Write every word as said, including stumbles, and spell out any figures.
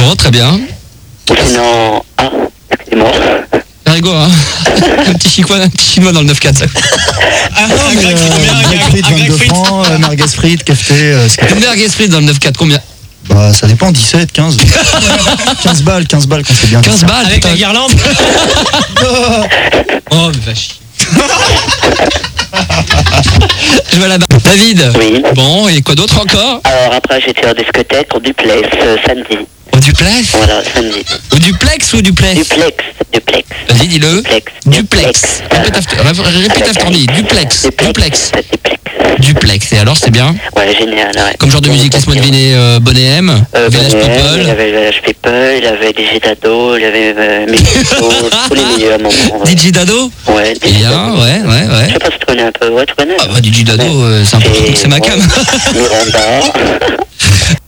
Bon, très bien. Ou sinon... Ah, excusez-moi. C'est rigolo, hein. Un petit chinois, un petit chinois dans le neuf quatre. Ah non, mais Greg frites, vingt-deux francs, euh, merguez frites, café, euh, ce que- Une merguez frite dans le neuf quatre, combien? Bah, ça dépend, dix-sept, quinze. quinze balles, quinze balles quand c'est bien. quinze balles, Avec putain. la guirlande. Oh, mais va chier. Je vais à la barre. David. Oui. Bon, et quoi d'autre encore? Alors après, j'étais en discothèque, au duplex, euh, samedi. Au duplex? Voilà, samedi. Au duplex ou au duplex? Duplex, duplex. Vas-y, dis-le. Duplex. Duplex. Répète after, répète after me. Duplex. Duplex. Duplex. Duplex. Et alors, c'est bien? Ouais, génial, ouais. Comme genre de musique, laisse-moi deviner, euh, Bonnet M, Euh, Village Bonnet M, il People. avait Village People, il avait D J Dado, il avait euh, Mexico, tous les milieux à mon moment. D J Dado? Ouais, D J Bien, Dado. ouais, ouais, Je ouais. sais pas si tu connais un peu, ouais, tu connais. Ah bah D J Dado, euh, c'est un peu, Et, c'est ma ouais, cam. Miranda.